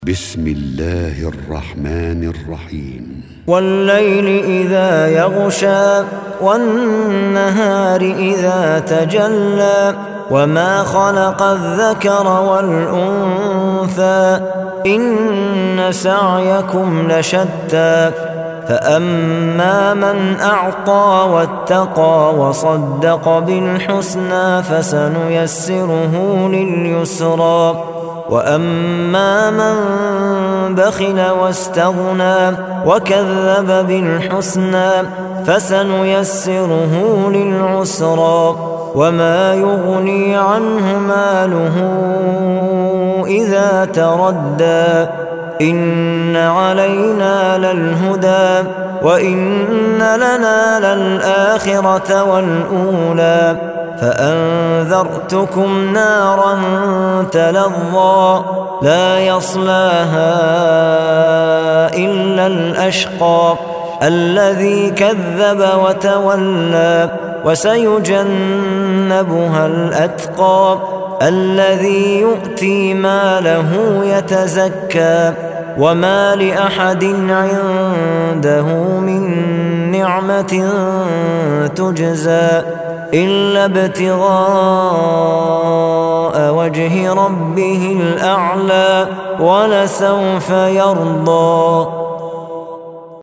بسم الله الرحمن الرحيم والليل إذا يغشى والنهار إذا تجلى وما خلق الذكر والأنثى إن سعيكم لشتى فأما من أعطى واتقى وصدق بالحسنى فسنيسره لليسرى وأما من بخل واستغنى وكذب بالحسنى فسنيسره للعسرى وما يغني عنه ماله إذا تردى إن علينا للهدى وإن لنا للآخرة والأولى فأنذرتكم نارا تلظى لا يصلاها إلا الأشقى الذي كذب وتولى وسيجنبها الأتقى الذي يؤتي ماله يتزكى وما لأحد عنده من نعمة تجزى إلا ابتغاء وجه ربه الأعلى ولسوف يرضى.